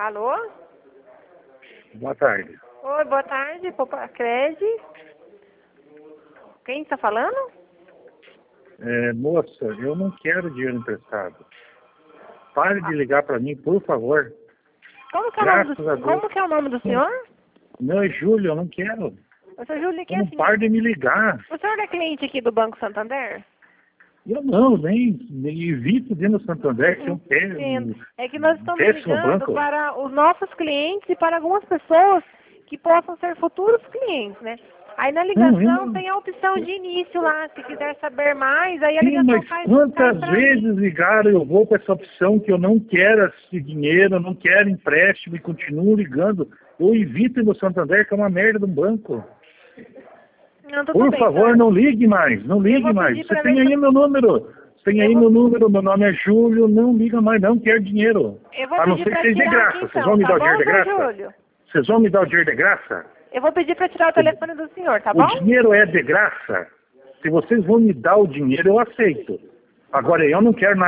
Alô? Boa tarde. Oi, boa tarde, Popacred. Quem está falando? Moça, eu não quero dinheiro emprestado. Pare de ligar para mim, por favor. Como que é o nome do senhor? Não, é Júlio, eu não quero. O senhor Júlio, que Eu é não assim? pare de me ligar. O senhor é cliente aqui do Banco Santander? Eu não, nem evito dentro do Santander, que é Entendo. É que nós estamos péssimo ligando banco. para os nossos clientes e para algumas pessoas que possam ser futuros clientes, né? Aí na ligação tem a opção de início lá, se quiser saber mais, aí a Sim, ligação mas faz quantas pra vezes mim. ligaram, eu vou para essa opção que eu não quero esse dinheiro, eu não quero empréstimo e continuo ligando. Eu evito no Santander, que é uma merda de um banco. Não, tudo Por bem, favor, senhor. não ligue mais, não Eu ligue vou mais. pedir Você para tem ver aí se... meu número. Você tem aí meu número, meu nome é Júlio, não liga mais, não quero dinheiro. Eu vou A não pedir ser que para seja de tirar aqui graça. Vocês vão então, me tá dar o dinheiro bom, de senhor graça? Júlio? Vocês vão me dar o dinheiro de graça? Eu vou pedir para tirar o telefone do senhor, tá O bom? dinheiro é de graça. Se vocês vão me dar o dinheiro, eu aceito. Agora, eu não quero nada.